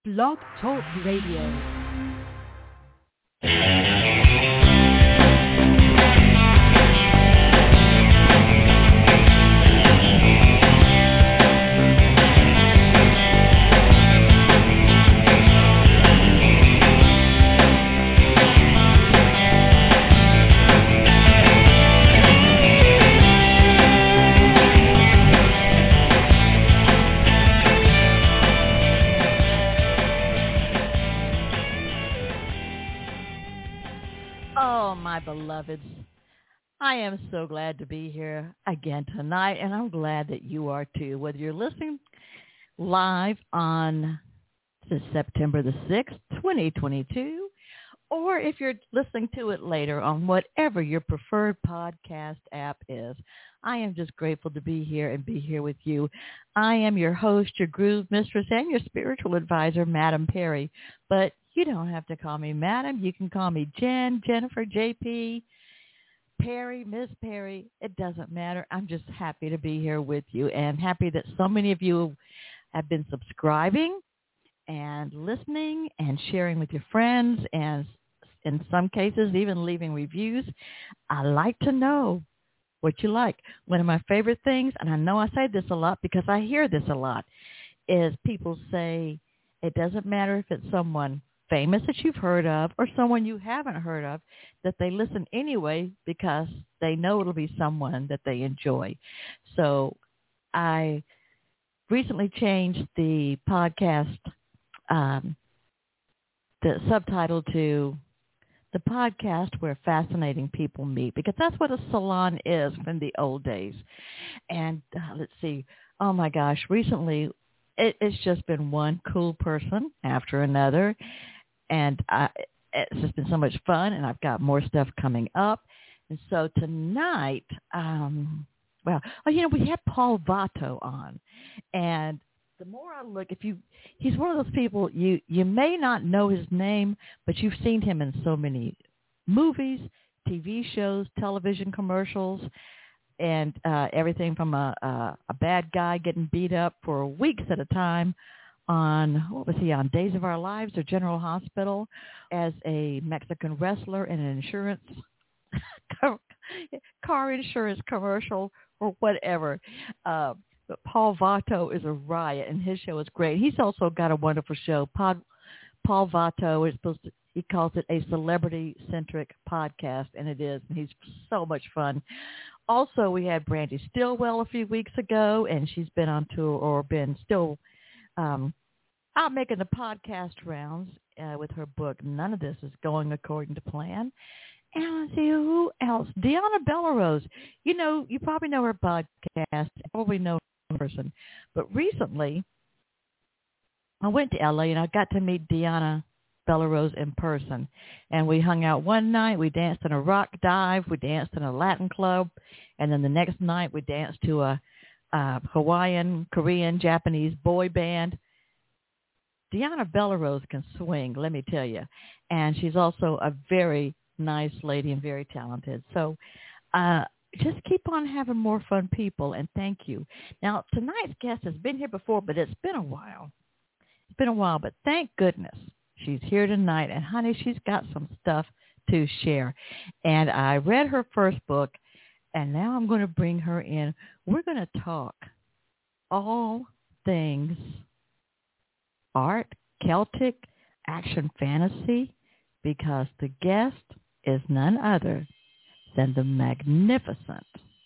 Blog Talk Radio. Beloveds, I am so glad to be here again tonight, and I'm glad that you are too, whether you're listening live on September the 6th, 2022, or if you're listening to it later on whatever your preferred podcast app is. I am just grateful to be here and be here with you. I am your host, your groove mistress, and your spiritual advisor, Madam Perry, but you don't have to call me Madam. You can call me Jen, Jennifer, JP, Perry, Miss Perry. It doesn't matter. I'm just happy to be here with you and happy that so many of you have been subscribing and listening and sharing with your friends and in some cases even leaving reviews. I like to know what you like. One of my favorite things, and I know I say this a lot because I hear this a lot, is people say it doesn't matter if it's someone famous that you've heard of or someone you haven't heard of, that they listen anyway because they know it'll be someone that they enjoy. So I recently changed the podcast, the subtitle to the podcast where fascinating people meet, because that's what a salon is from the old days. And let's see, oh my gosh, recently it's just been one cool person after another. And it's just been so much fun, and I've got more stuff coming up. And so tonight, we had Paul Vatto on. And the more I look, he's one of those people, you may not know his name, but you've seen him in so many movies, TV shows, television commercials, and everything from a bad guy getting beat up for weeks at a time on, what was he on, Days of Our Lives or General Hospital, as a Mexican wrestler in an insurance, car insurance commercial or whatever. But Paul Vatto is a riot, and his show is great. He's also got a wonderful show. Paul Vatto he calls it a celebrity-centric podcast, and it is. And he's so much fun. Also, we had Brandy Stillwell a few weeks ago, and she's been on tour or been still out making the podcast rounds with her book, None of This is Going According to Plan. And let's see, who else? Deanna Bellerose. You probably know her podcast, probably know her in person. But recently, I went to L.A. and I got to meet Deanna Bellerose in person. And we hung out one night. We danced in a rock dive. We danced in a Latin club. And then the next night, we danced to a Hawaiian, Korean, Japanese boy band. Deanna Bellerose can swing, let me tell you. And she's also a very nice lady and very talented. So just keep on having more fun, people, and thank you. Now, tonight's guest has been here before, but it's been a while. But thank goodness she's here tonight. And, honey, she's got some stuff to share. And I read her first book, and now I'm going to bring her in. We're going to talk all things art, Celtic, action fantasy, because the guest is none other than the magnificent.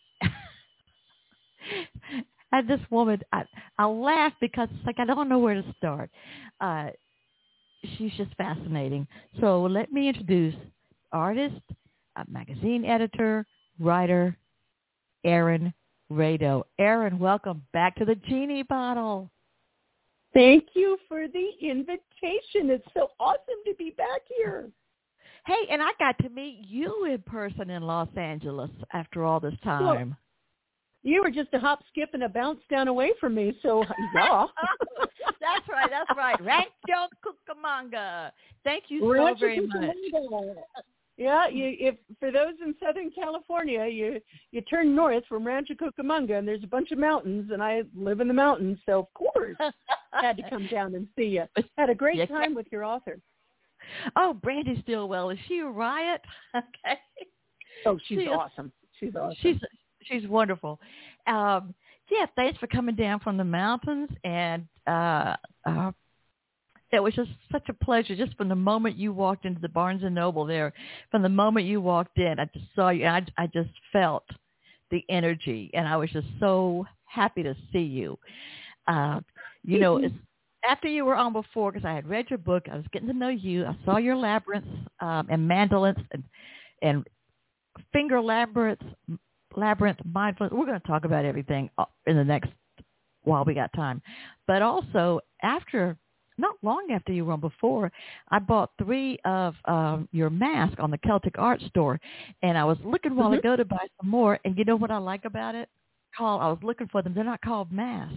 And this woman, I laugh because it's like I don't know where to start. She's just fascinating. So let me introduce artist, magazine editor, writer, Erin Rado. Erin, welcome back to the Genie Bottle. Thank you for the invitation. It's so awesome to be back here. Hey, and I got to meet you in person in Los Angeles after all this time. Well, you were just a hop, skip, and a bounce down away from me, so yeah. That's right. Rancho Cucamonga. Thank you so very much. Yeah, if for those in Southern California, you turn north from Rancho Cucamonga, and there's a bunch of mountains, and I live in the mountains, so of course I had to come down and see you. Had a great time with your author. Oh, Brandy Stillwell, is she a riot? Okay. Oh, she's awesome. She's awesome. She's wonderful. Thanks for coming down from the mountains, and it was just such a pleasure. Just from the moment you walked into the Barnes and Noble there, from the moment you walked in, I just saw you, and I just felt the energy, and I was just so happy to see you. It's, after you were on before, because I had read your book, I was getting to know you. I saw your labyrinths and mandolins and finger labyrinth, mindfulness. We're going to talk about everything in the next while we got time. But also, not long after you were on before, I bought 3 of your masks on the Celtic Art Store, and I was looking a while ago to buy some more. And you know what I like about it? I was looking for them. They're not called masks.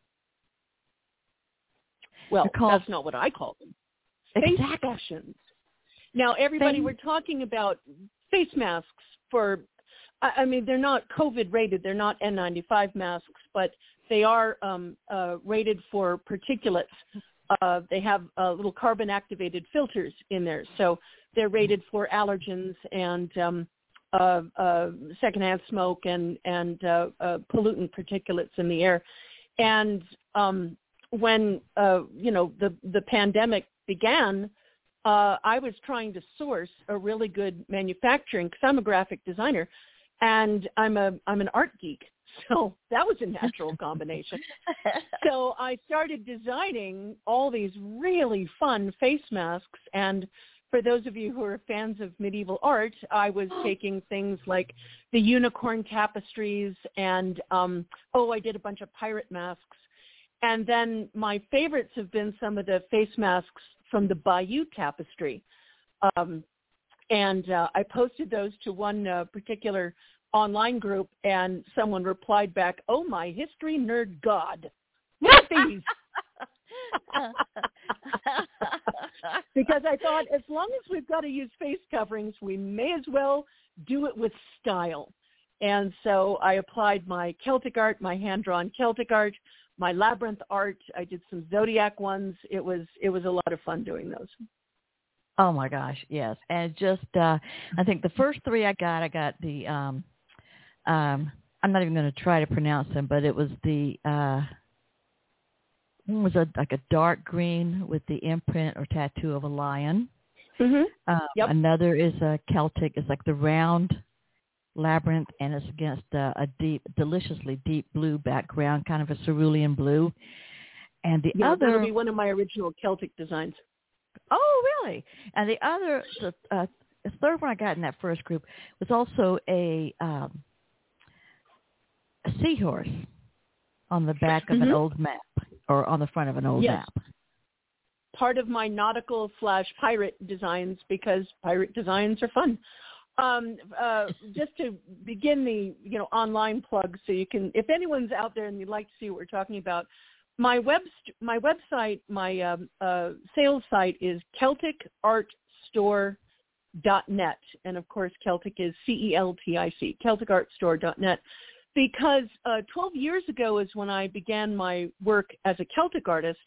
Well, that's not what I call them. Face sessions. Now, everybody, we're talking about face masks for, I mean, they're not COVID rated. They're not N95 masks, but they are rated for particulates. They have little carbon-activated filters in there. So they're rated for allergens and secondhand smoke and pollutant particulates in the air. And when the pandemic began, I was trying to source a really good manufacturing, because I'm a graphic designer and I'm an art geek. So that was a natural combination. So I started designing all these really fun face masks. And for those of you who are fans of medieval art, I was taking things like the unicorn tapestries and, I did a bunch of pirate masks. And then my favorites have been some of the face masks from the Bayeux Tapestry. And I posted those to one particular online group, and someone replied back, "Oh, my history nerd god, what these?" Because I thought, as long as we've got to use face coverings, we may as well do it with style. And so I applied my Celtic art, my hand-drawn Celtic art, my labyrinth art. I did some zodiac ones. It was a lot of fun doing those. Oh my gosh, yes. And just I think the first 3 I got the I'm not even going to try to pronounce them, but it was the one was like a dark green with the imprint or tattoo of a lion. Yep. Another is a Celtic. It's like the round labyrinth, and it's against a deliciously deep blue background, kind of a cerulean blue. And the other, that'll be one of my original Celtic designs. Oh, really? And the other, the third one I got in that first group was also a seahorse on the back of an old map, or on the front of an old map. Part of my nautical / pirate designs, because pirate designs are fun. Just to begin the online plug, so you can, if anyone's out there and you'd like to see what we're talking about, my website, my sales site is CelticArtStore.net, and of course Celtic is CELTIC, CelticArtStore.net, because 12 years ago is when I began my work as a Celtic artist,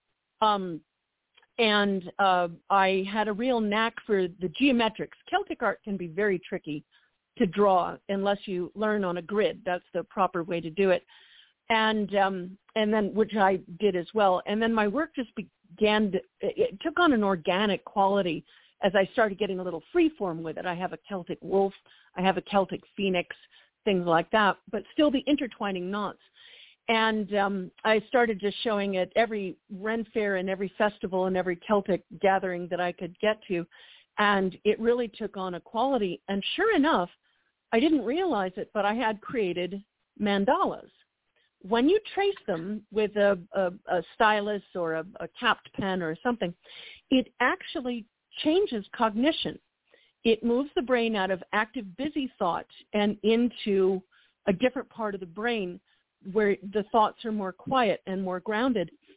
and I had a real knack for the geometrics. Celtic art can be very tricky to draw unless you learn on a grid. That's the proper way to do it. And then, which I did as well. And then my work just it took on an organic quality as I started getting a little freeform with it. I have a Celtic wolf, I have a Celtic phoenix, things like that, but still the intertwining knots. And I started just showing at every Ren Fair and every festival and every Celtic gathering that I could get to. And it really took on a quality. And sure enough, I didn't realize it, but I had created mandalas. When you trace them with a stylus or a capped pen or something, it actually changes cognition. It moves the brain out of active, busy thought and into a different part of the brain where the thoughts are more quiet and more grounded.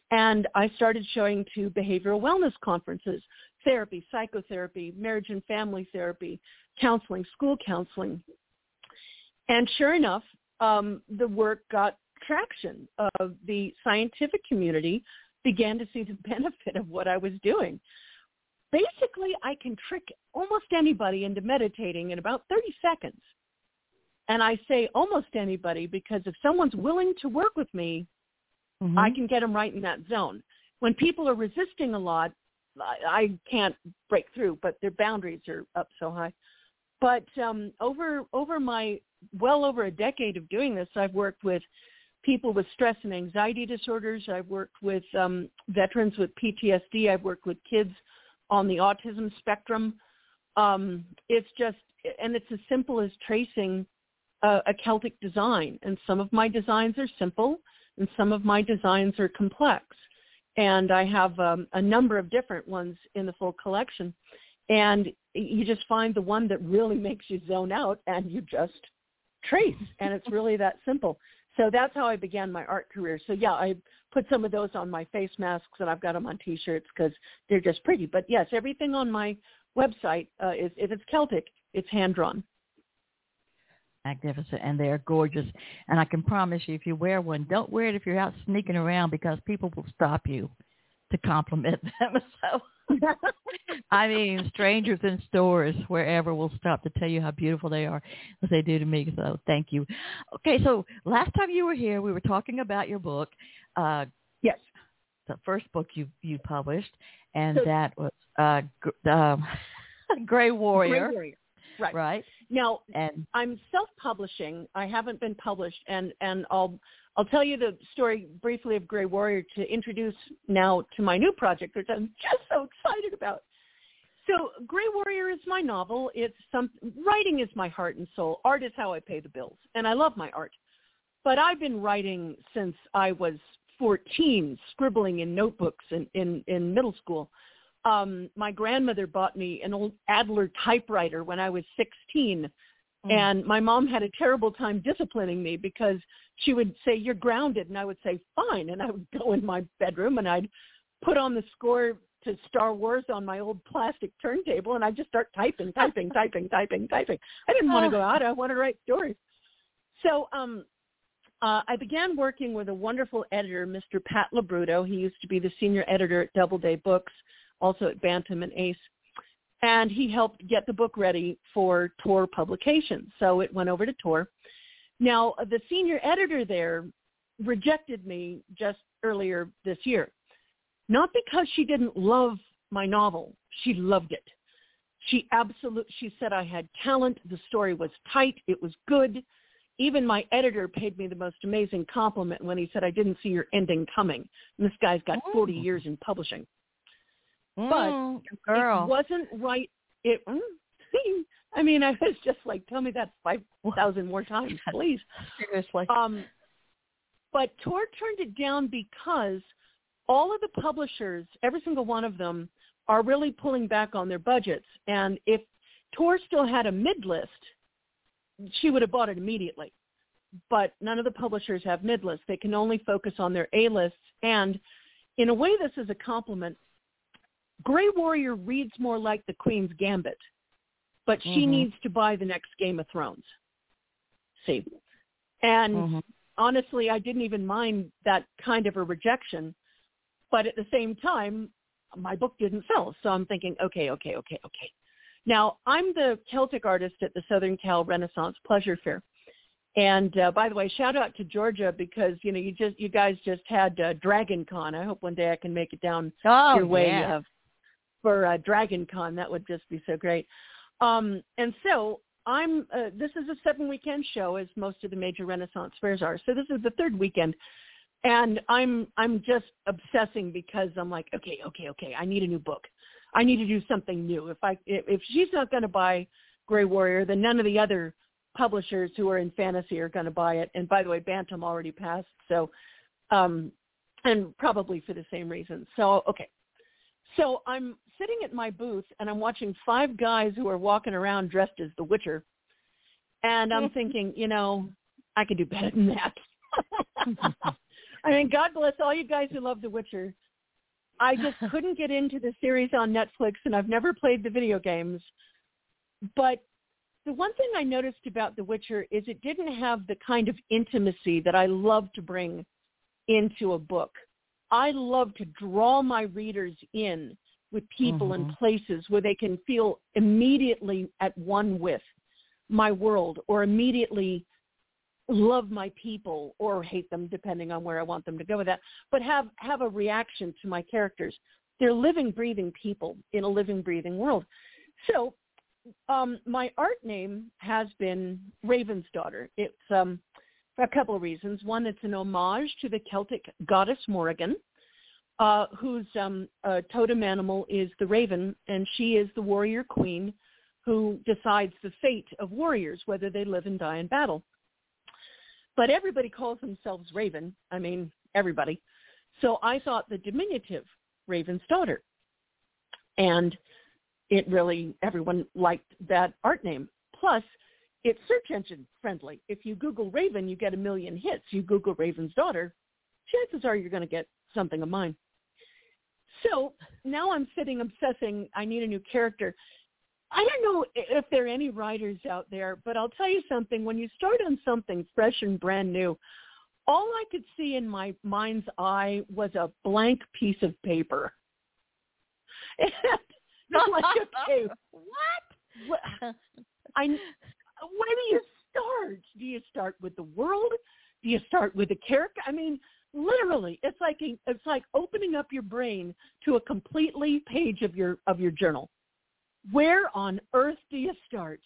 And I started showing to behavioral wellness conferences, therapy, psychotherapy, marriage and family therapy, counseling, school counseling. And sure enough, the work got traction. The scientific community began to see the benefit of what I was doing. Basically, I can trick almost anybody into meditating in about 30 seconds. And I say almost anybody because if someone's willing to work with me, I can get them right in that zone. When people are resisting a lot, I can't break through, but their boundaries are up so high. But over my well over a decade of doing this, I've worked with people with stress and anxiety disorders. I've worked with veterans with PTSD. I've worked with kids on the autism spectrum. It's just, and it's as simple as tracing a Celtic design. And some of my designs are simple, and some of my designs are complex. And I have a number of different ones in the full collection. And you just find the one that really makes you zone out, and you just trace. And it's really that simple. So that's how I began my art career. So, yeah, I put some of those on my face masks, and I've got them on T-shirts because they're just pretty. But, yes, everything on my website is, if it's Celtic, it's hand-drawn. Magnificent, and they're gorgeous. And I can promise you, if you wear one, don't wear it if you're out sneaking around because people will stop you to compliment them. So, I mean, strangers in stores, wherever, will stop to tell you how beautiful they are, as they do to me. So thank you. Okay, so last time you were here, we were talking about your book. Yes. The first book you published, and that was Gray Warrior. Gray Warrior. Right. Right. Now, and I'm self-publishing. I haven't been published, and I'll tell you the story briefly of Gray Warrior to introduce now to my new project, which I'm just so excited about. So Gray Warrior is my novel. Writing is my heart and soul. Art is how I pay the bills, and I love my art. But I've been writing since I was 14, scribbling in notebooks in middle school. My grandmother bought me an old Adler typewriter when I was 16, and my mom had a terrible time disciplining me because she would say, "You're grounded," and I would say, "Fine," and I would go in my bedroom and I'd put on the score to Star Wars on my old plastic turntable, and I'd just start typing. I didn't want to go out. I wanted to write stories. So I began working with a wonderful editor, Mr. Pat Labruto. He used to be the senior editor at Doubleday Books, also at Bantam and Ace. And he helped get the book ready for Tor publication. So it went over to Tor. Now, the senior editor there rejected me just earlier this year. Not because she didn't love my novel. She loved it. She said I had talent. The story was tight. It was good. Even my editor paid me the most amazing compliment when he said, "I didn't see your ending coming." And this guy's got 40 years in publishing. But girl. It wasn't right. I mean, I was just like, tell me that 5,000 more times, please. Seriously. But Tor turned it down because all of the publishers, every single one of them, are really pulling back on their budgets. And if Tor still had a mid-list, she would have bought it immediately. But none of the publishers have mid-lists. They can only focus on their A-lists. And in a way, this is a compliment. Gray Warrior reads more like the Queen's Gambit, but she needs to buy the next Game of Thrones. See? And honestly, I didn't even mind that kind of a rejection, but at the same time, my book didn't sell. So I'm thinking, okay. Now, I'm the Celtic artist at the Southern Cal Renaissance Pleasure Fair. And by the way, shout out to Georgia because, you guys just had Dragon Con. I hope one day I can make it down your way for Dragon Con. That would just be so great. And so this is a 7-weekend show, as most of the major Renaissance fairs are. So this is the third weekend. And I'm just obsessing because I'm like, okay. I need a new book. I need to do something new. If she's not going to buy Gray Warrior, then none of the other publishers who are in fantasy are going to buy it. And by the way, Bantam already passed. So, and probably for the same reason. So, okay. So I'm sitting at my booth and I'm watching 5 guys who are walking around dressed as the Witcher. And I'm thinking, I could do better than that. I mean, God bless all you guys who love The Witcher. I just couldn't get into the series on Netflix, and I've never played the video games. But the one thing I noticed about The Witcher is it didn't have the kind of intimacy that I love to bring into a book. I love to draw my readers in with people and places where they can feel immediately at one with my world, or immediately love my people or hate them, depending on where I want them to go with that, but have a reaction to my characters. They're living, breathing people in a living, breathing world. So my art name has been Ravensdaughter. It's for a couple of reasons. One, it's an homage to the Celtic goddess Morrigan, whose totem animal is the raven, and she is the warrior queen who decides the fate of warriors, whether they live and die in battle. But everybody calls themselves Raven. I mean, everybody. So I thought the diminutive Ravensdaughter. And it really, everyone liked that art name. Plus, it's search engine friendly. If you Google Raven, you get 1 million hits. You Google Ravensdaughter, chances are you're going to get something of mine. So now I'm sitting obsessing, I need a new character. I don't know if there are any writers out there, but I'll tell you something. When you start on something fresh and brand new, all I could see in my mind's eye was a blank piece of paper. And I'm like, okay, what? Where do you start? Do you start with the world? Do you start with a character? I mean, literally, it's like opening up your brain to a completely page of your journal. Where on earth do you start?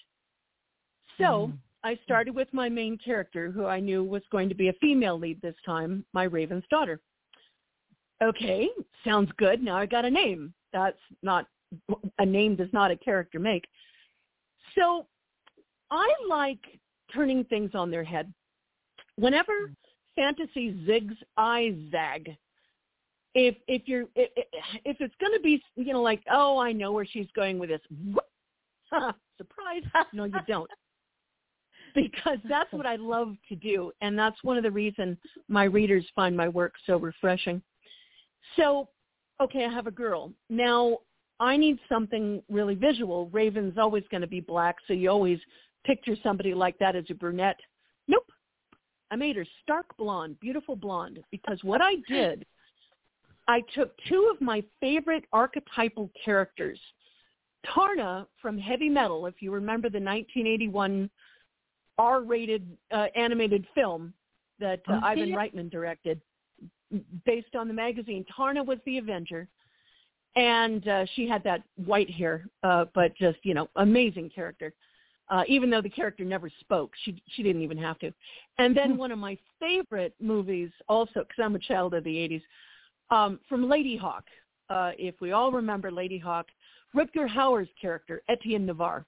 So I started with my main character, who I knew was going to be a female lead this time, my Ravensdaughter. Okay, sounds good. Now I got a name. That's not a name, does not a character make. So I like turning things on their head. Whenever fantasy zigs, I zag. If it's going to be, like, oh, I know where she's going with this. Surprise. No, you don't. Because that's what I love to do. And that's one of the reasons my readers find my work so refreshing. So, okay, I have a girl. Now, I need something really visual. Raven's always going to be black, so you always picture somebody like that as a brunette. Nope. I made her stark blonde, beautiful blonde, because what I did, I took 2 of my favorite archetypal characters. Tarna from Heavy Metal, if you remember the 1981 R-rated animated film that Ivan Reitman directed, based on the magazine. Tarna was the Avenger, and she had that white hair, but just, amazing character. Even though the character never spoke, she didn't even have to. And then one of my favorite movies also, because I'm a child of the 80s, from Lady Hawk. If we all remember Lady Hawk, Rutger Hauer's character, Etienne Navarre,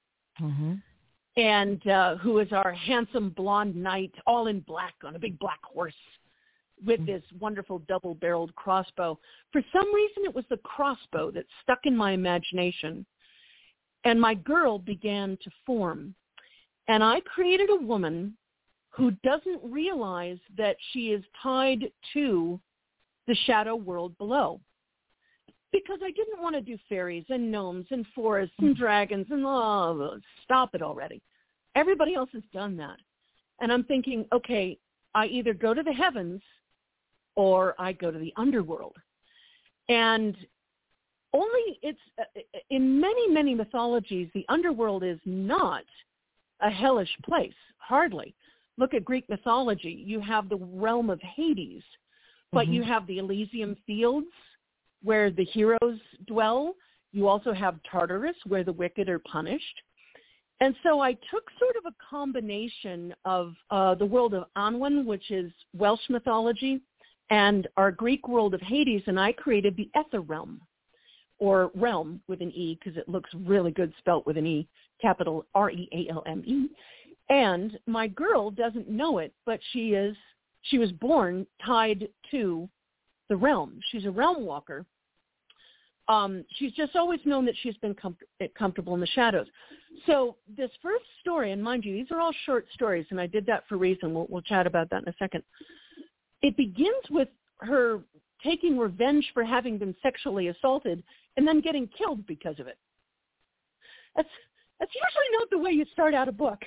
and who is our handsome blonde knight, all in black on a big black horse with this wonderful double-barreled crossbow. For some reason, it was the crossbow that stuck in my imagination. And my girl began to form. And I created a woman who doesn't realize that she is tied to the shadow world below. Because I didn't want to do fairies and gnomes and forests and dragons and stop it already. Everybody else has done that. And I'm thinking, okay, I either go to the heavens or I go to the underworld. And only it's in many, many mythologies, the underworld is not a hellish place, hardly. Look at Greek mythology. You have the realm of Hades, but you have the Elysium Fields where the heroes dwell. You also have Tartarus where the wicked are punished. And so I took sort of a combination of the world of Anwen, which is Welsh mythology, and our Greek world of Hades, and I created the Ether realm, or realm with an E, because it looks really good spelt with an E, capital R-E-A-L-M-E. And my girl doesn't know it, but she was born tied to the realm. She's a realm walker. She's just always known that she's been comfortable in the shadows. So this first story, and mind you, these are all short stories, and I did that for a reason. We'll chat about that in a second. it begins with her taking revenge for having been sexually assaulted and then getting killed because of it. That's usually not the way you start out a book.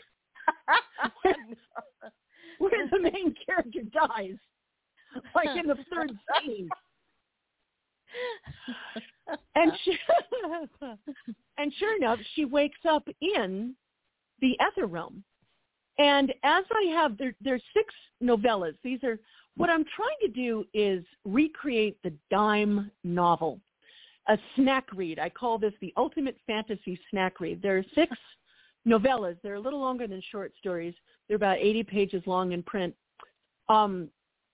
Where the main character dies, like in the third scene. And sure enough, she wakes up in the Ether realm. And as I have, there's 6 novellas. These are, what I'm trying to do is recreate the dime novel, a snack read. I call this the ultimate fantasy snack read. There are 6 novellas. They're a little longer than short stories. They're about 80 pages long in print. There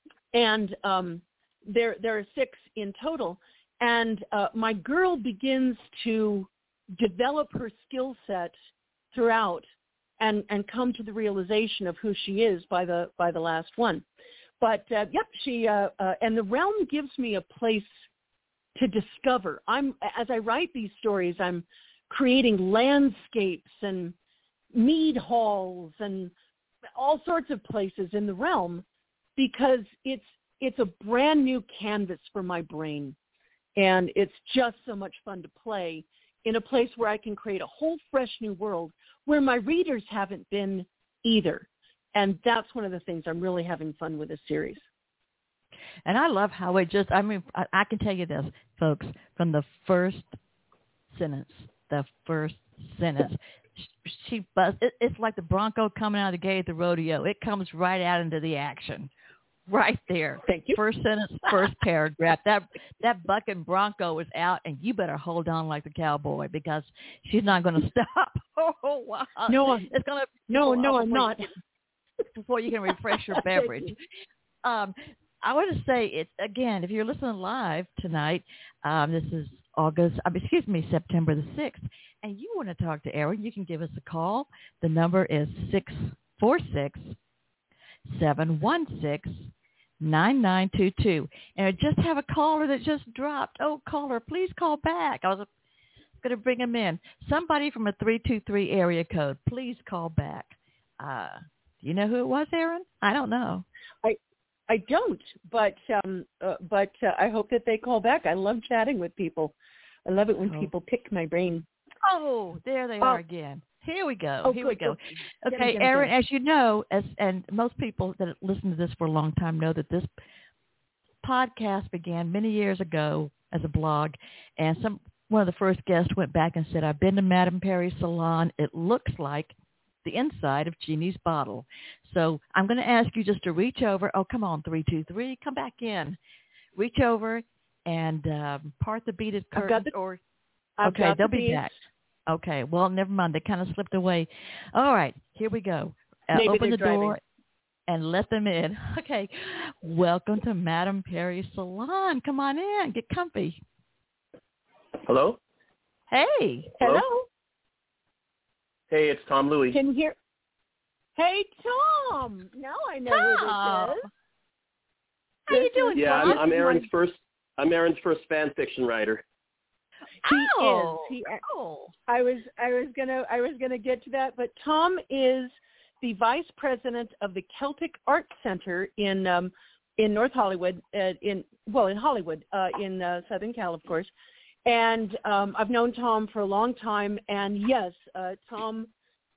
are 6 in total. And my girl begins to develop her skill set throughout and come to the realization of who she is by the last one. But she and the realm gives me a place to discover. As I write these stories, I'm creating landscapes and mead halls and all sorts of places in the realm because it's a brand new canvas for my brain. And it's just so much fun to play in a place where I can create a whole fresh new world where my readers haven't been either. And that's one of the things I'm really having fun with this series. And I love how I can tell you this, folks, from the first sentence, it's like the Bronco coming out of the gate at the rodeo. It comes right out into the action. Right there. Thank you. First sentence, first paragraph. That bucking Bronco is out, and you better hold on like the cowboy because she's not going to stop. Oh, wow. No, it's going to. No, I'm not. Before you can refresh your beverage. I want to say it's again. If you're listening live tonight, this is September the 6th, and you want to talk to Erin, you can give us a call. The number is 646-716-9922. And I just have a caller that just dropped. Oh, caller, please call back. I was going to bring him in. Somebody from a 323 area code, please call back. Do you know who it was, Erin? I don't know. I don't, but I hope that they call back. I love chatting with people. I love it when people pick my brain. Oh, there they are again. Here we go. We go. Okay, Erin, as you know, and most people that listen to this for a long time know that this podcast began many years ago as a blog, and one of the first guests went back and said, I've been to Madame Perry's salon. It looks like the inside of Jeannie's bottle. So I'm going to ask you just to reach over. Oh, come on, 323, come back in. Reach over and part the beaded curtain. They'll be back. Okay, well, never mind. They kind of slipped away. All right, here we go. Open the door and let them in. Okay, welcome to Madame Perry's salon. Come on in. Get comfy. Hello? Hey. Hello? Hey, it's Tom Louie. Can you hear? Hey, Tom. Now I know who this is. How you doing, yeah, Tom? I'm Erin's first fan fiction writer. He is. I was gonna get to that, but Tom is the vice president of the Celtic Art Center in North Hollywood, in Hollywood, in Southern Cal, of course. And I've known Tom for a long time, and yes, Tom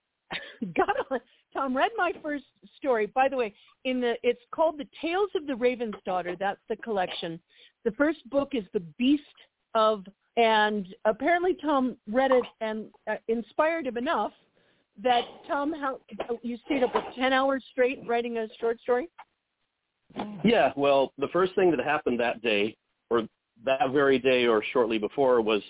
Tom read my first story. By the way, it's called The Tales of the Raven's Daughter. That's the collection. The first book is The Beast of, and apparently Tom read it and inspired him enough that Tom, you stayed up for 10 hours straight writing a short story? Yeah, well, the first thing that happened that day, or that very day or shortly before, was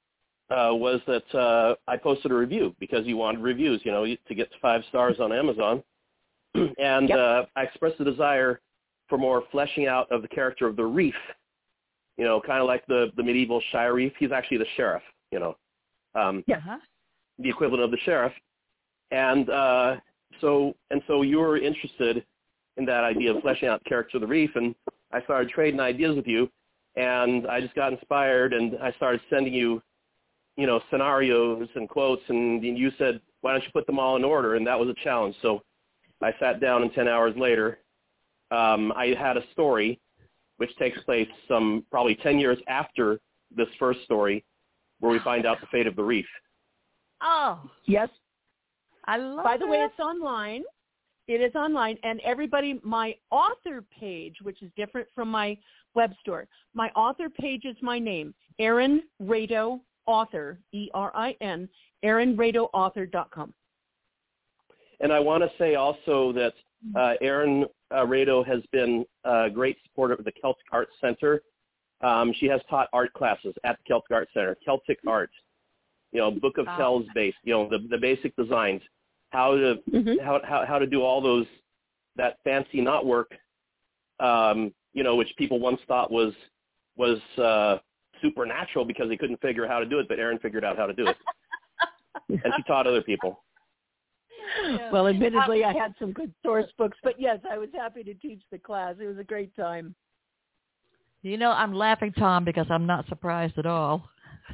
that I posted a review because you wanted reviews, to get to 5 stars on Amazon. And I expressed a desire for more fleshing out of the character of the Reef, kind of like the medieval Shire Reef. He's actually the sheriff, the equivalent of the sheriff. And so you were interested in that idea of fleshing out the character of the Reef, and I started trading ideas with you, and I just got inspired, and I started sending you, scenarios and quotes, and you said, why don't you put them all in order? And that was a challenge. So I sat down, and 10 hours later, I had a story which takes place some probably 10 years after this first story, where we find out the fate of the reef. Oh, Yes. I love By the way, it. it's online. It is online. And everybody, my author page, which is different from my web store, my author page is my name, Erin Rado Author, ERIN, ErinRadoAuthor.com. And I want to say also that Erin Rado has been a great supporter of the Celtic Arts Center. She has taught art classes at the Celtic Arts Center, Celtic art, Book of Kells based, the basic designs, how to how to do all those, that fancy knotwork, which people once thought was supernatural because they couldn't figure out how to do it, but Erin figured out how to do it, and she taught other people. Yeah. Well, admittedly, I had some good source books, but yes, I was happy to teach the class. It was a great time. I'm laughing, Tom, because I'm not surprised at all.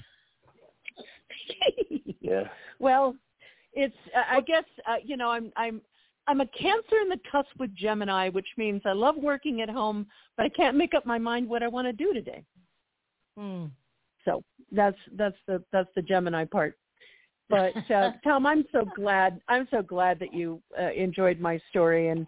Yeah. Well, it's I guess I'm a Cancer in the cusp with Gemini, which means I love working at home, but I can't make up my mind what I want to do today. So that's the Gemini part. But Tom, I'm so glad that you enjoyed my story, and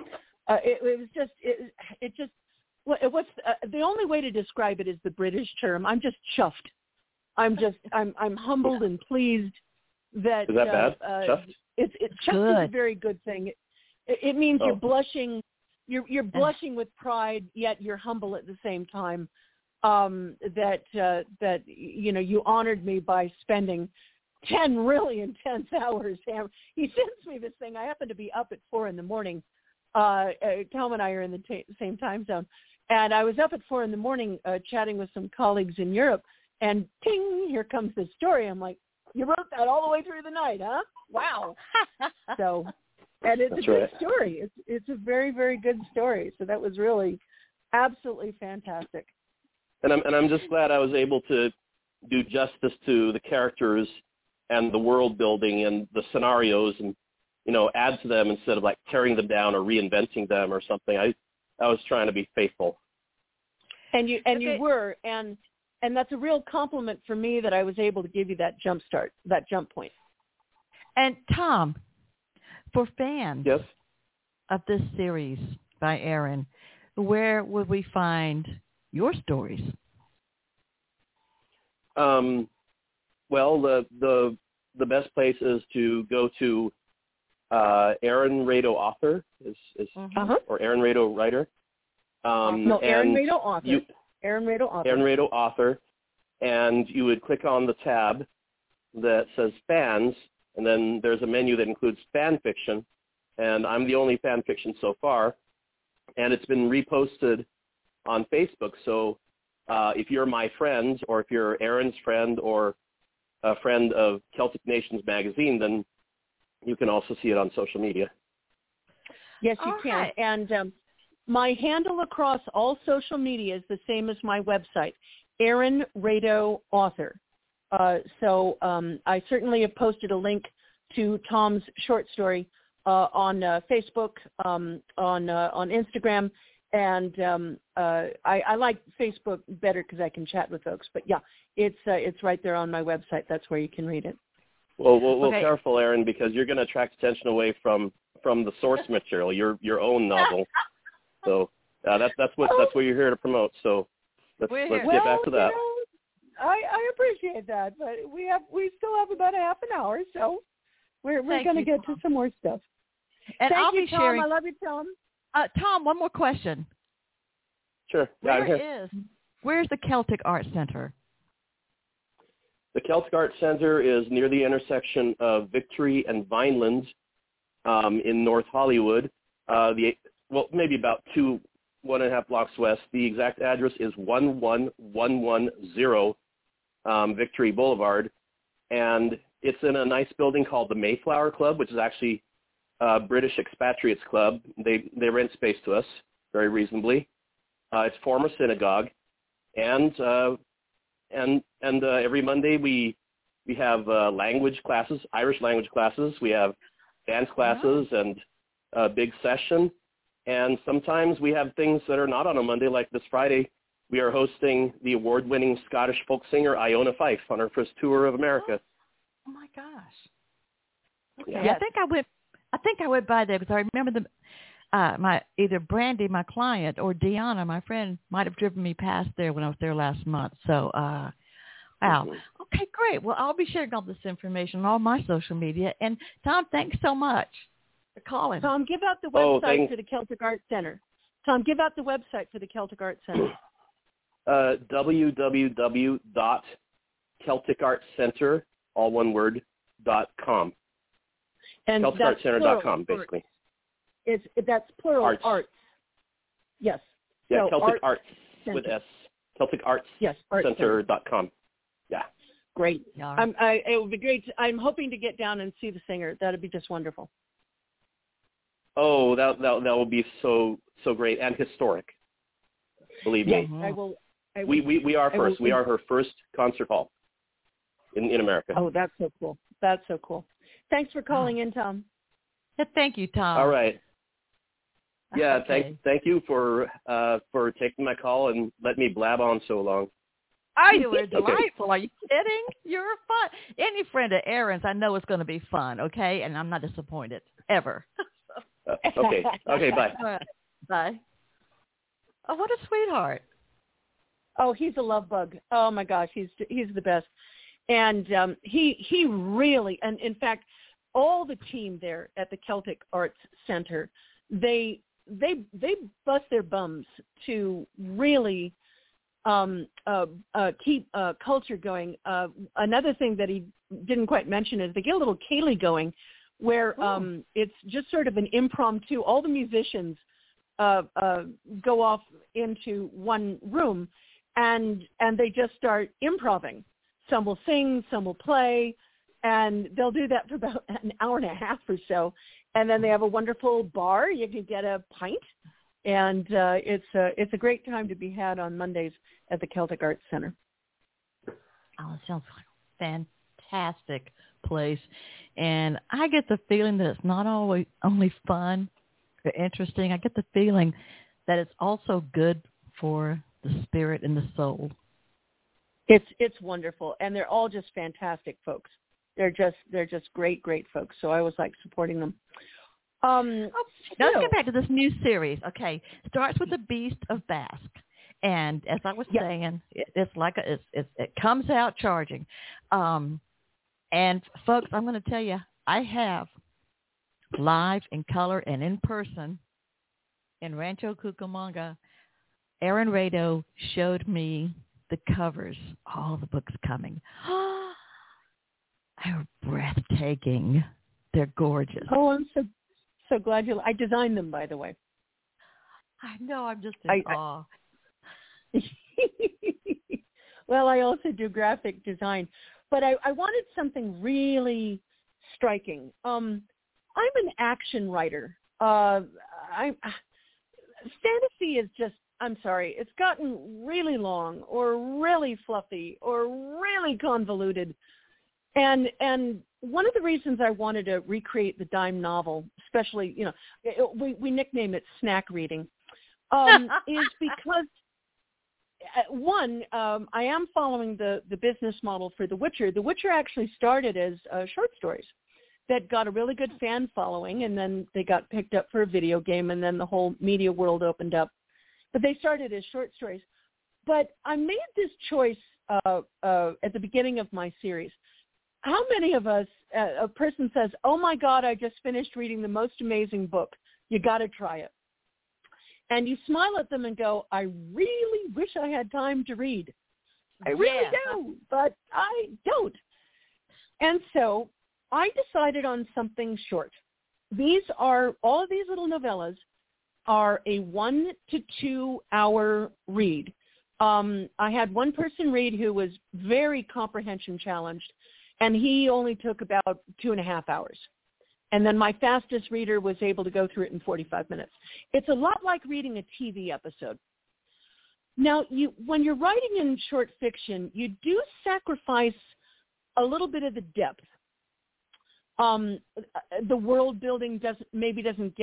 the only way to describe it is the British term. I'm just chuffed. I'm humbled and pleased that. Is that bad? Chuffed? It's chuffed is a very good thing. It means you're blushing. You're blushing with pride, yet you're humble at the same time. That you honored me by spending 10 really intense hours. He sends me this thing. I happen to be up at 4 a.m. Tom and I are in the same time zone. And I was up at 4 a.m. Chatting with some colleagues in Europe, and ting, here comes this story. I'm like, you wrote that all the way through the night, huh? Wow. So, and it's a good story. It's a very, very good story. So that was really absolutely fantastic. And I'm just glad I was able to do justice to the characters and the world building and the scenarios, and add to them instead of like tearing them down or reinventing them or something. I was trying to be faithful. And you were, and that's a real compliment for me that I was able to give you that jump start, that jump point. And Tom, for fans of this series by Erin, where would we find your stories? Well, the best place is to go to Erin Rado Author or Erin Rado Writer. Erin Rado Author. Erin Rado Author. Erin Rado Author, and you would click on the tab that says Fans, and then there's a menu that includes fan fiction, and I'm the only fan fiction so far, and it's been reposted on Facebook. So if you're my friend, or if you're Erin's friend, or a friend of Celtic Nations magazine, then you can also see it on social media. Yes, you can. Right. And my handle across all social media is the same as my website, Erin Rado Author. So I certainly have posted a link to Tom's short story on Facebook, on Instagram, and I like Facebook better because I can chat with folks. But yeah, it's right there on my website. That's where you can read it. Well, careful, Erin, because you're going to attract attention away from the source material, your own novel. So that's what you're here to promote. So let's get back to that. I appreciate that, but we still have about a half an hour, so we're going to get to some more stuff. And Thank I'll you, be Tom. sharing. I love you, Tom. Tom, one more question. Sure. Where's the Celtic Arts Center? The Celtic Arts Center is near the intersection of Victory and Vineland in North Hollywood. Maybe about 1.5 blocks west. The exact address is 11110 Victory Boulevard, and it's in a nice building called the Mayflower Club, which is actually a British expatriates club. They rent space to us very reasonably. It's a former synagogue, and every Monday we have language classes, Irish language classes. We have dance classes and a big session. And sometimes we have things that are not on a Monday, like this Friday. We are hosting the award-winning Scottish folk singer Iona Fife on her first tour of America. Oh my gosh! Okay, Yeah. yes. I think I went by there because I remember my either Brandy, my client, or Deanna, my friend, might have driven me past there when I was there last month. So, wow. Okay, great. Well, I'll be sharing all this information on all my social media. And Tom, thanks so much for calling. Tom, give out the website for the Celtic Arts Center. Tom, give out the website for the Celtic Arts Center. www.celticartscenter, all one word, .com. And CelticArtsCenter.com, basically. That's plural, arts. Yes. Yeah, so Celtic Arts Center. with S. CelticArtsCenter.com. Yeah. Great. Yeah. It would be great. I'm hoping to get down and see the singer. That would be just wonderful. Oh, that will be so great and historic. Believe me. I will. We are first. We are her first concert hall in America. Oh, that's so cool. That's so cool. Thanks for calling in, Tom. Thank you, Tom. All right. Yeah, okay. thank you for taking my call and let me blab on so long. You were delightful. Are you kidding? You're fun. Any friend of Aaron's, I know it's going to be fun, okay? And I'm not disappointed, ever. Okay, bye. All right. Bye. Oh, what a sweetheart. Oh, he's a love bug. Oh, my gosh, he's the best. And he really, and in fact, all the team there at the Celtic Arts Center, they bust their bums to really keep culture going. Another thing that he didn't quite mention is they get a little Kaylee going, where it's just sort of an impromptu. All the musicians go off into one room, and they just start improvising. Some will sing, some will play, and they'll do that for about an hour and a half or so. And then they have a wonderful bar. You can get a pint, and it's a great time to be had on Mondays at the Celtic Arts Center. Oh, it sounds like a fantastic place. And I get the feeling that it's not always only fun or interesting. I get the feeling that it's also good for the spirit and the soul. It's wonderful, and they're all just fantastic folks. They're just great folks. So I always like supporting them. Let's get back to this new series. Okay, starts with the Beast of Basque, and as I was saying, it's like it comes out charging. And folks, I'm going to tell you, I have live in color and in person in Rancho Cucamonga. Aaron Rado showed me the covers, all the books coming. They're breathtaking. They're gorgeous. Oh, I'm so glad you. I designed them, by the way. I know. I'm just in awe. Well, I also do graphic design, but I wanted something really striking. I'm an action writer. Fantasy is just. I'm sorry, it's gotten really long or really fluffy or really convoluted. And one of the reasons I wanted to recreate the dime novel, especially, we nickname it snack reading, is because, one, I am following the business model for The Witcher. The Witcher actually started as short stories that got a really good fan following, and then they got picked up for a video game, and then the whole media world opened up. But they started as short stories. But I made this choice at the beginning of my series. How many of us, a person says, oh, my God, I just finished reading the most amazing book. You got to try it. And you smile at them and go, I really wish I had time to read. I really do, but I don't. And so I decided on something short. All of these little novellas are a 1 to 2 hour read. I had one person read who was very comprehension challenged, and he only took about 2.5 hours. And then my fastest reader was able to go through it in 45 minutes. It's a lot like reading a TV episode. Now, when you're writing in short fiction, you do sacrifice a little bit of the depth. The world building doesn't get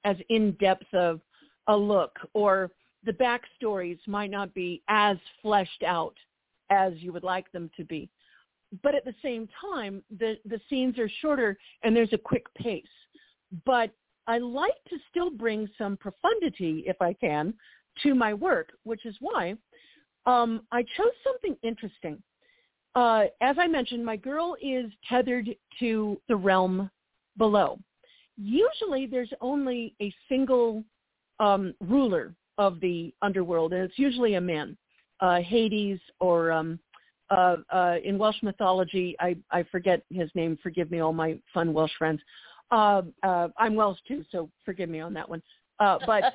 as in-depth of a look, or the backstories might not be as fleshed out as you would like them to be. But at the same time, the scenes are shorter and there's a quick pace. But I like to still bring some profundity, if I can, to my work, which is why I chose something interesting. As I mentioned, my girl is tethered to the realm below. Usually there's only a single ruler of the underworld, and it's usually a man. Hades, or in Welsh mythology, I forget his name. Forgive me, all my fun Welsh friends. I'm Welsh too, so forgive me on that one. But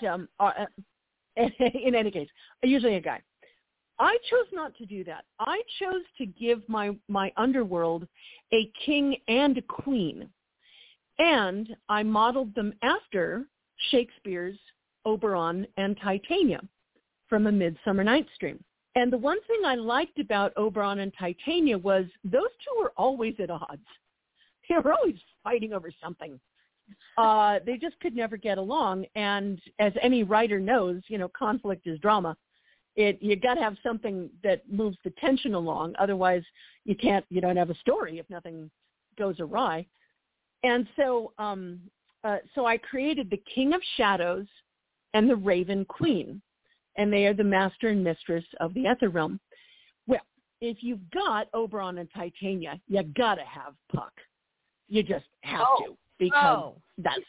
in any case, usually a guy. I chose not to do that. I chose to give my underworld a king and a queen. And I modeled them after Shakespeare's Oberon and Titania from A Midsummer Night's Dream. And the one thing I liked about Oberon and Titania was those two were always at odds. They were always fighting over something. They just could never get along. And as any writer knows, conflict is drama. You got to have something that moves the tension along. Otherwise, you don't have a story if nothing goes awry. And so I created the King of Shadows and the Raven Queen, and they are the master and mistress of the Ether Realm. Well, if you've got Oberon and Titania, you got to have Puck. You just have to, because that's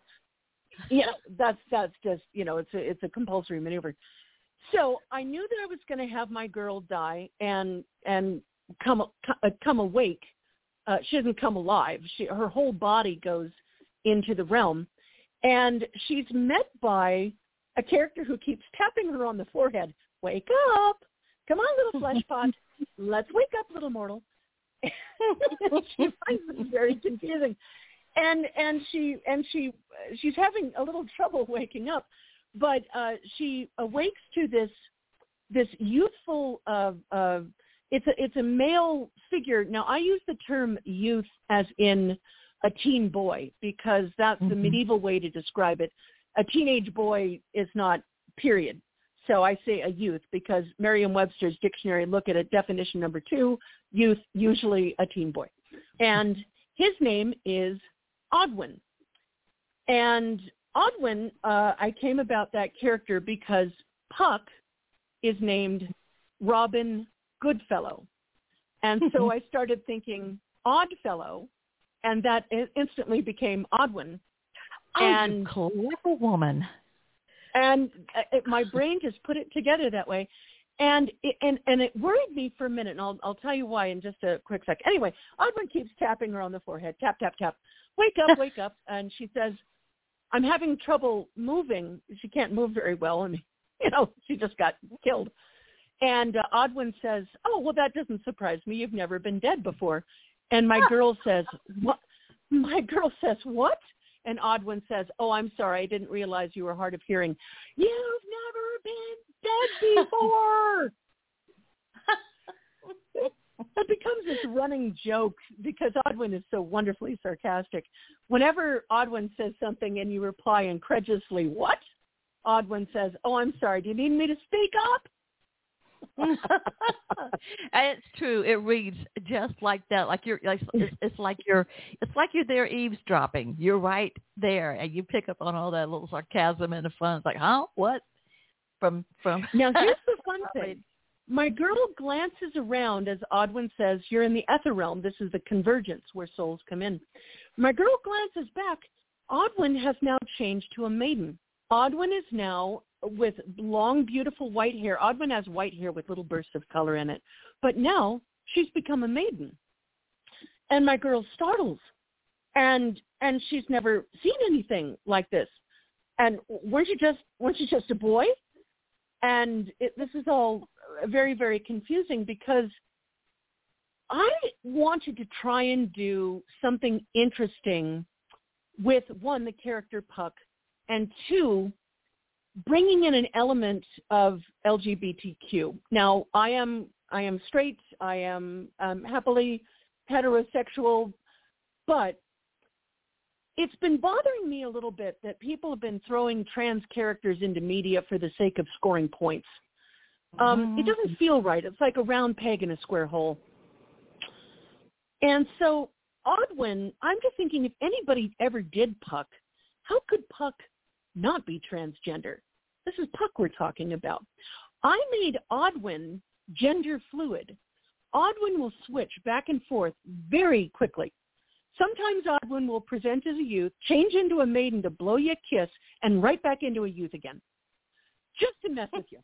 just, it's a compulsory maneuver. So I knew that I was going to have my girl die and come awake. She doesn't come alive. Her whole body goes into the realm, and she's met by a character who keeps tapping her on the forehead. Wake up! Come on, little flesh pot. Let's wake up, little mortal. She finds it very confusing, and she's having a little trouble waking up, but she awakes to this youthful. It's a male figure. Now, I use the term youth as in a teen boy, because that's the medieval way to describe it. A teenage boy is not, period. So I say a youth, because Merriam-Webster's dictionary look at it, definition number 2, youth, usually a teen boy. And his name is Odwin. And Odwin, I came about that character because Puck is named Robin Goodfellow. And so I started thinking Oddfellow, and that instantly became Odwin. And clever woman. And my brain just put it together that way. And it worried me for a minute, and I'll tell you why in just a quick sec. Anyway, Odwin keeps tapping her on the forehead. Tap, tap, tap. Wake up, wake up. And she says, I'm having trouble moving. She can't move very well. And, she just got killed. And Odwin says, oh, well, that doesn't surprise me. You've never been dead before. And my girl says, what? My girl says, what? And Odwin says, oh, I'm sorry. I didn't realize you were hard of hearing. You've never been dead before. It becomes this running joke because Odwin is so wonderfully sarcastic. Whenever Odwin says something and you reply incredulously, what? Odwin says, oh, I'm sorry. Do you need me to speak up? And it's true. It reads just like that. Like it's like you're there eavesdropping. You're right there, and you pick up on all that little sarcasm and the fun. It's like, huh? What? From Now here's the fun thing. My girl glances around as Odwin says, "You're in the Ether Realm. This is the convergence where souls come in." My girl glances back. Odwin has now changed to a maiden. Odwin is now with long, beautiful white hair. Odwin has white hair with little bursts of color in it. But now she's become a maiden. And my girl startles. And she's never seen anything like this. And weren't you just a boy? And this is all very, very confusing because I wanted to try and do something interesting with, one, the character Puck, and two, bringing in an element of LGBTQ. Now, I am straight. I am happily heterosexual, but it's been bothering me a little bit that people have been throwing trans characters into media for the sake of scoring points. It doesn't feel right. It's like a round peg in a square hole. And so Odwin, I'm just thinking if anybody ever did Puck, how could Puck not be transgender? This is Puck we're talking about. I made Odwin gender fluid. Odwin will switch back and forth very quickly. Sometimes Odwin will present as a youth, change into a maiden to blow you a kiss, and right back into a youth again, just to mess with you.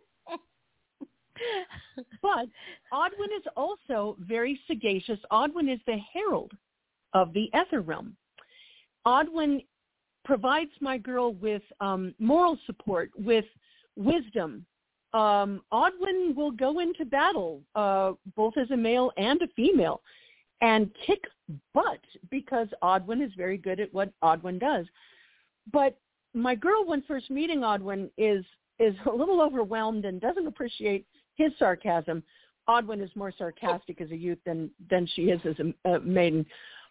But Odwin is also very sagacious. Odwin is the herald of the ether realm. Odwin provides my girl with moral support, with wisdom. Odwin will go into battle, both as a male and a female, and kick butt because Odwin is very good at what Odwin does. But my girl, when first meeting Odwin, is a little overwhelmed and doesn't appreciate his sarcasm. Odwin is more sarcastic as a youth than she is as a maiden.